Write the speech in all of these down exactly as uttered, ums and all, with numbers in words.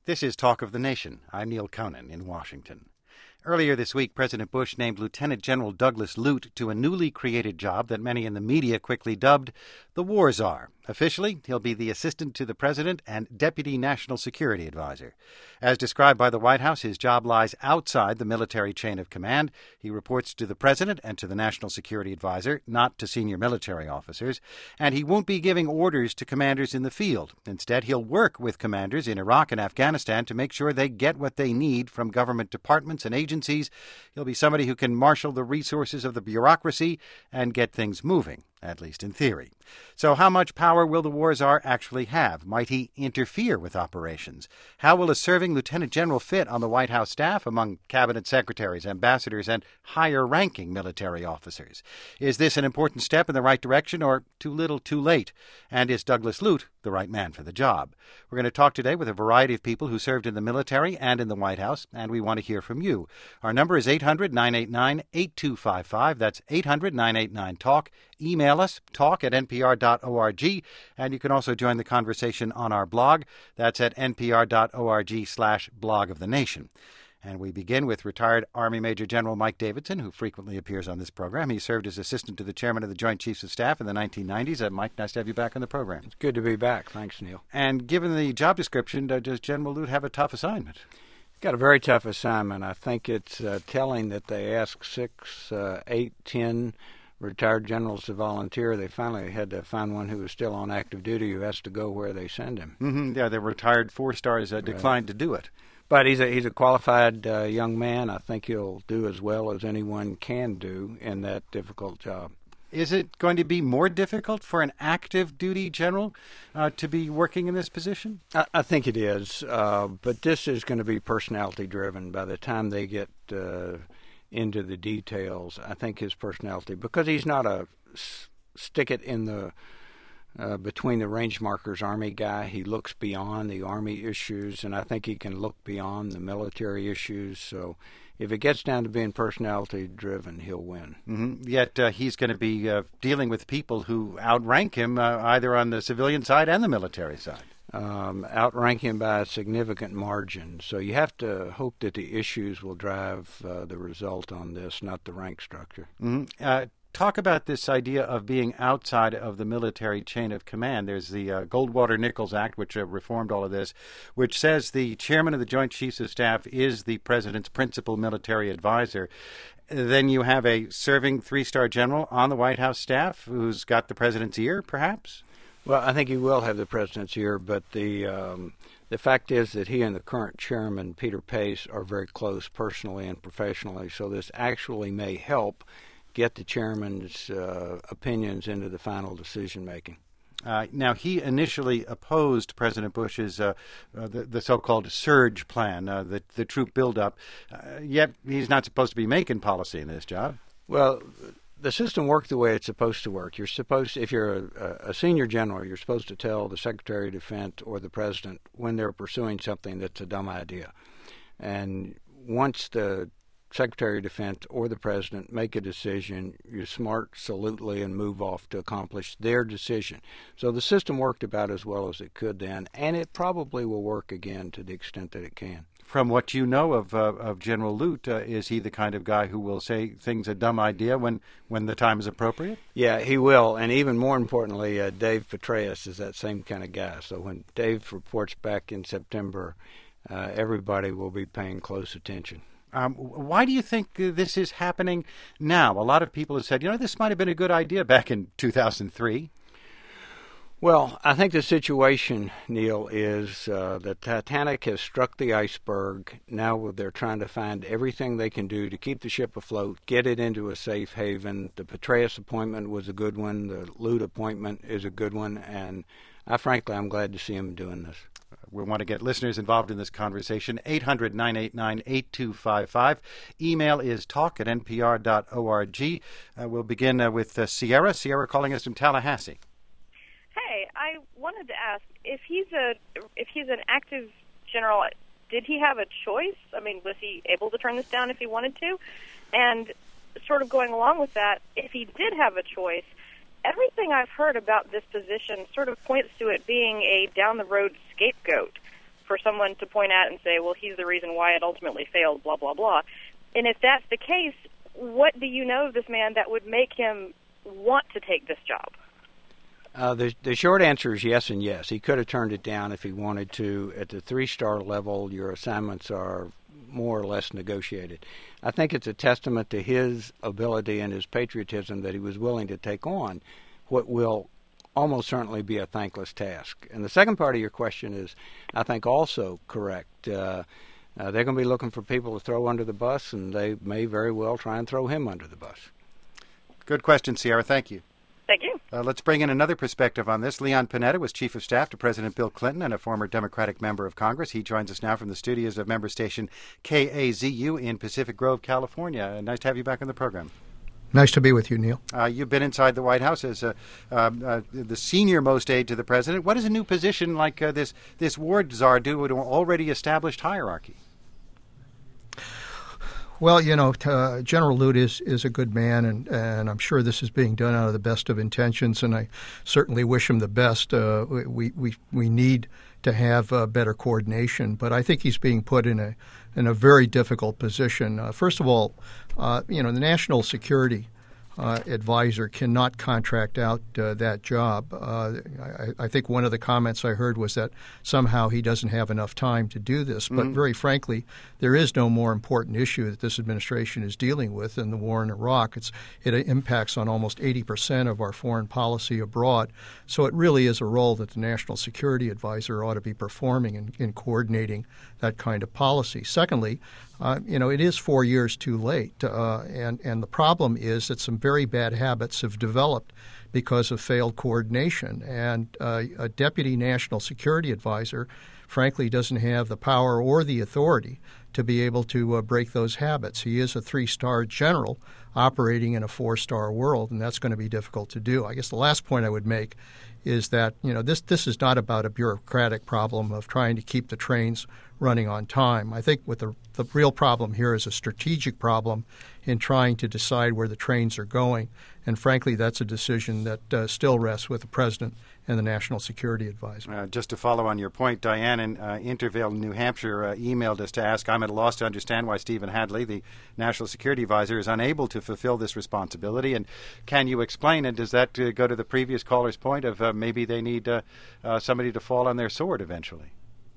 This is Talk of the Nation. I'm Neil Conan in Washington. Earlier this week, President Bush named Lieutenant General Douglas Lute to a newly created job that many in the media quickly dubbed the War Czar. Officially, he'll be the assistant to the president and deputy national security advisor. As described by the White House, his job lies outside the military chain of command. He reports to the president and to the national security advisor, not to senior military officers. And he won't be giving orders to commanders in the field. Instead, he'll work with commanders in Iraq and Afghanistan to make sure they get what they need from government departments and agencies. He'll be somebody who can marshal the resources of the bureaucracy and get things moving, at least in theory. So how much power will the War Czar actually have? Might he interfere with operations? How will a serving lieutenant general fit on the White House staff among cabinet secretaries, ambassadors, and higher-ranking military officers? Is this an important step in the right direction or too little too late? And is Douglas Lute the right man for the job? We're going to talk today with a variety of people who served in the military and in the White House, and we want to hear from you. Our number is eight hundred, nine eight nine, eight two five five. That's eight hundred, nine eight nine, TALK. Email us, talk at n p r dot org, and you can also join the conversation on our blog. That's at n p r dot org slash blog of the nation. And we begin with retired Army Major General Mike Davidson, who frequently appears on this program. He served as assistant to the chairman of the Joint Chiefs of Staff in the nineteen nineties. Uh, Mike, nice to have you back on the program. It's good to be back. Thanks, Neil. And given the job description, uh, does General Lute have a tough assignment? Got a very tough assignment. I think it's uh, telling that they asked six, uh, eight, ten retired generals to volunteer. They finally had to find one who was still on active duty who has to go where they send him. Mm-hmm. Yeah, the retired four stars uh, declined right. to do it. But he's a he's a qualified uh, young man. I think he'll do as well as anyone can do in that difficult job. Is it going to be more difficult for an active duty general uh, to be working in this position? I, I think it is, uh, but this is going to be personality driven. By the time they get uh, into the details, I think his personality, because he's not a stick it in the Uh, between the range markers Army guy. He looks beyond the Army issues, and I think he can look beyond the military issues. So if it gets down to being personality-driven, he'll win. Mm-hmm. Yet uh, he's going to be uh, dealing with people who outrank him uh, either on the civilian side and the military side. Um, outrank him by a significant margin. So you have to hope that the issues will drive uh, the result on this, not the rank structure. Mm-hmm. Uh, Talk about this idea of being outside of the military chain of command. There's the uh, Goldwater-Nichols Act, which uh, reformed all of this, which says the chairman of the Joint Chiefs of Staff is the president's principal military advisor. Then you have a serving three-star general on the White House staff who's got the president's ear, perhaps? Well, I think he will have the president's ear, but the um, the fact is that he and the current chairman, Peter Pace, are very close personally and professionally, so this actually may help get the chairman's uh, opinions into the final decision-making. Uh, now, he initially opposed President Bush's uh, uh, the, the so-called surge plan, uh, the, the troop buildup, uh, yet he's not supposed to be making policy in this job. Well, the system worked the way it's supposed to work. You're supposed, if you're a, a senior general, you're supposed to tell the Secretary of Defense or the President when they're pursuing something that's a dumb idea. And once the Secretary of Defense or the President make a decision, you smart salutely and move off to accomplish their decision. So the system worked about as well as it could then, and it probably will work again to the extent that it can. From what you know of uh, of General Lute, uh, is he the kind of guy who will say things a dumb idea when, when the time is appropriate? Yeah, he will, and even more importantly, uh, Dave Petraeus is that same kind of guy. So when Dave reports back in September, uh, everybody will be paying close attention. Um, why do you think this is happening now? A lot of people have said, you know, this might have been a good idea back in two thousand three. Well, I think the situation, Neil, is uh, the Titanic has struck the iceberg. Now they're trying to find everything they can do to keep the ship afloat, get it into a safe haven. The Petraeus appointment was a good one. The Lute appointment is a good one. And I, frankly, I'm glad to see him doing this. We want to get listeners involved in this conversation. eight hundred, nine eight nine, eight two five five. Email is talk at n p r dot org. Uh, we'll begin uh, with uh, Sierra. Sierra calling us from Tallahassee. Hey, I wanted to ask, if he's a if he's an active general, did he have a choice? I mean, was he able to turn this down if he wanted to? And sort of going along with that, if he did have a choice, everything I've heard about this position sort of points to it being a down-the-road scapegoat for someone to point at and say, well, he's the reason why it ultimately failed, blah, blah, blah. And if that's the case, what do you know of this man that would make him want to take this job? Uh, the, the short answer is yes and yes. He could have turned it down if he wanted to. At the three-star level, your assignments are more or less negotiated. I think it's a testament to his ability and his patriotism that he was willing to take on what will almost certainly be a thankless task. And the second part of your question is, I think, also correct. Uh, uh, they're going to be looking for people to throw under the bus, and they may very well try and throw him under the bus. Good question, Sierra. Thank you. Thank you. Uh, let's bring in another perspective on this. Leon Panetta was Chief of Staff to President Bill Clinton and a former Democratic member of Congress. He joins us now from the studios of member station K A Z U in Pacific Grove, California. Uh, nice to have you back on the program. Nice to be with you, Neil. Uh, you've been inside the White House as uh, uh, uh, the senior-most aide to the president. What does a new position like uh, this, this ward czar do with an already established hierarchy? Well, you know, uh, General Lute is, is a good man, and, and I'm sure this is being done out of the best of intentions, and I certainly wish him the best. Uh, we, we we need to have uh, better coordination, but I think he's being put in a in a very difficult position. Uh, first of all, uh, you know, the national security uh, advisor cannot contract out uh, that job. Uh, I, I think one of the comments I heard was that somehow he doesn't have enough time to do this. But mm-hmm. very frankly, there is no more important issue that this administration is dealing with than the war in Iraq. It's, it impacts on almost eighty percent of our foreign policy abroad. So it really is a role that the national security advisor ought to be performing in, in coordinating that kind of policy. Secondly, Uh, you know, it is four years too late, uh, and, and the problem is that some very bad habits have developed because of failed coordination. And uh, a deputy national security advisor, frankly, doesn't have the power or the authority to be able to uh, break those habits. He is a three-star general operating in a four-star world, and that's going to be difficult to do. I guess the last point I would make is that, you know, this this is not about a bureaucratic problem of trying to keep the trains running on time. I think what the the real problem here is a strategic problem in trying to decide where the trains are going. And frankly, that's a decision that uh, still rests with the president and the national security advisor. Uh, just to follow on your point, Diane in uh, Intervale, New Hampshire, uh, emailed us to ask, I'm at a loss to understand why Stephen Hadley, the national security advisor, is unable to fulfill this responsibility. And can you explain it? Does that uh, go to the previous caller's point of uh, maybe they need uh, uh, somebody to fall on their sword eventually?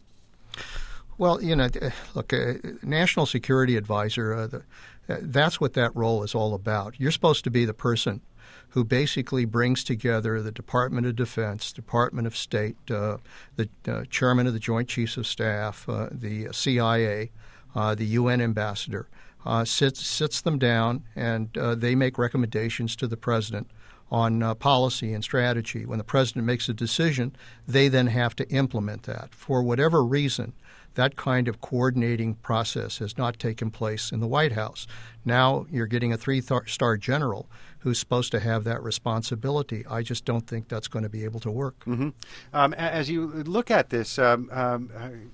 Well, you know, look, uh, national security advisor, uh, the, uh, that's what that role is all about. You're supposed to be the person who basically brings together the Department of Defense, Department of State, uh, the uh, chairman of the Joint Chiefs of Staff, uh, the C I A, uh, the U N ambassador, uh, sits, sits them down, and uh, they make recommendations to the president on uh, policy and strategy. When the president makes a decision, they then have to implement that. For whatever reason, that kind of coordinating process has not taken place in the White House. Now you're getting a three-star general who's supposed to have that responsibility. I just don't think that's going to be able to work. Mm-hmm. Um, as you look at this, um, um,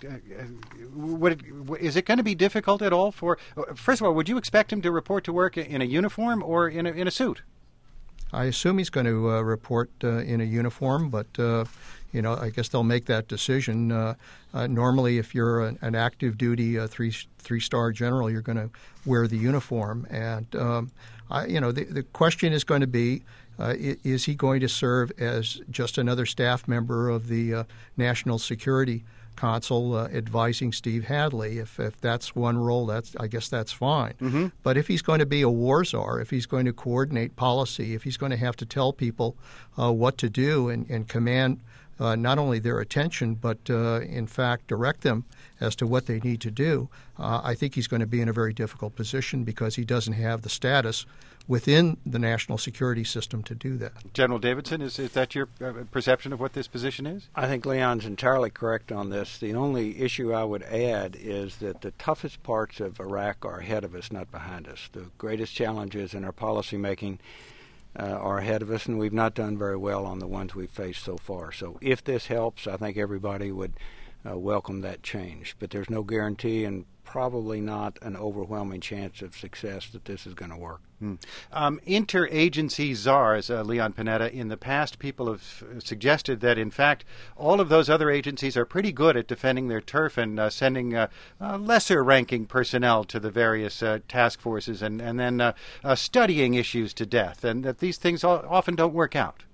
would it, is it going to be difficult at all for, first of all, would you expect him to report to work in a uniform or in a, in a suit? I assume he's going to uh, report uh, in a uniform, but uh, you know, I guess they'll make that decision. Uh, uh, normally, if you're an, an active duty uh, three three star general, you're going to wear the uniform. And um, I, you know, the, the question is going to be: uh, is he going to serve as just another staff member of the uh, National Security Council uh, advising Steve Hadley? If if that's one role, that's I guess that's fine. Mm-hmm. But if he's going to be a war czar, if he's going to coordinate policy, if he's going to have to tell people uh, what to do and, and command uh, not only their attention, but uh, in fact direct them as to what they need to do, uh, I think he's going to be in a very difficult position because he doesn't have the status within the national security system to do that. General Davidson, is, is that your uh, perception of what this position is? I think Leon's entirely correct on this. The only issue I would add is that the toughest parts of Iraq are ahead of us, not behind us. The greatest challenges in our policy making uh, are ahead of us, and we've not done very well on the ones we've faced so far. So if this helps, I think everybody would uh, welcome that change. But there's no guarantee and probably not an overwhelming chance of success that this is going to work. Hmm. Um, interagency czars, uh, Leon Panetta, in the past people have suggested that, in fact, all of those other agencies are pretty good at defending their turf and uh, sending uh, uh, lesser-ranking personnel to the various uh, task forces and, and then uh, uh, studying issues to death, and that these things often don't work out.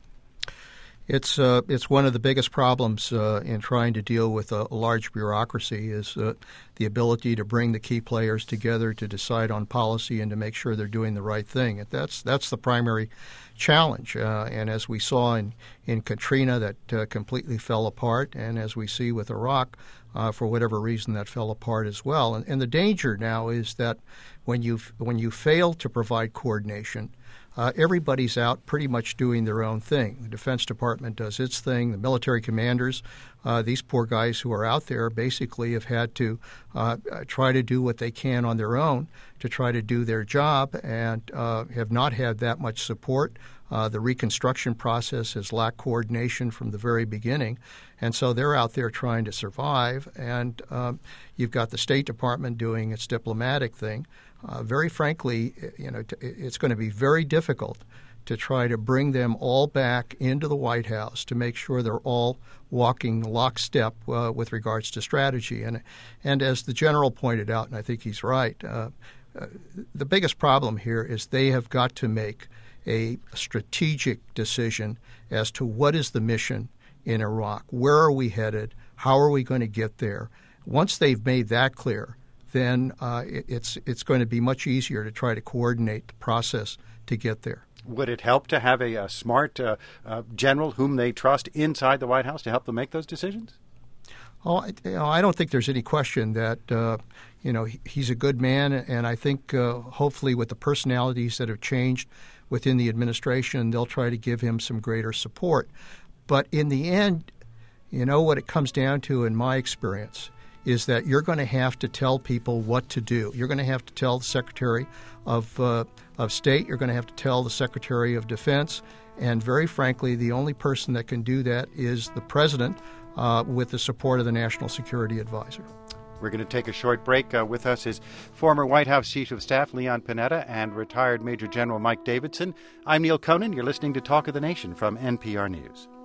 It's uh, it's one of the biggest problems uh, in trying to deal with a large bureaucracy is uh, the ability to bring the key players together to decide on policy and to make sure they're doing the right thing. And that's that's the primary challenge. Uh, and as we saw in, in Katrina, that uh, completely fell apart, and as we see with Iraq, uh, for whatever reason, that fell apart as well. And, and the danger now is that when you when you fail to provide coordination, Uh, everybody's out pretty much doing their own thing. The Defense Department does its thing. The military commanders, uh, these poor guys who are out there, basically have had to uh, try to do what they can on their own to try to do their job and uh, have not had that much support. Uh, the reconstruction process has lacked coordination from the very beginning. And so they're out there trying to survive. And um, you've got the State Department doing its diplomatic thing. Uh, very frankly, you know, it's going to be very difficult to try to bring them all back into the White House to make sure they're all walking lockstep uh, with regards to strategy. And and as the general pointed out, and I think he's right, uh, uh, the biggest problem here is they have got to make a strategic decision as to what is the mission in Iraq, where are we headed, how are we going to get there. Once they've made that clear, then uh, it, it's it's going to be much easier to try to coordinate the process to get there. Would it help to have a, a smart uh, uh, general whom they trust inside the White House to help them make those decisions? Oh, I, you know, I don't think there's any question that uh, you know he, he's a good man, and I think uh, hopefully with the personalities that have changed within the administration, they'll try to give him some greater support. But in the end, you know what it comes down to, in my experience, is that you're going to have to tell people what to do. You're going to have to tell the Secretary of uh, of State. You're going to have to tell the Secretary of Defense. And very frankly, the only person that can do that is the President uh, with the support of the National Security Advisor. We're going to take a short break. Uh, with us is former White House Chief of Staff Leon Panetta and retired Major General Mike Davidson. I'm Neil Conan. You're listening to Talk of the Nation from N P R News.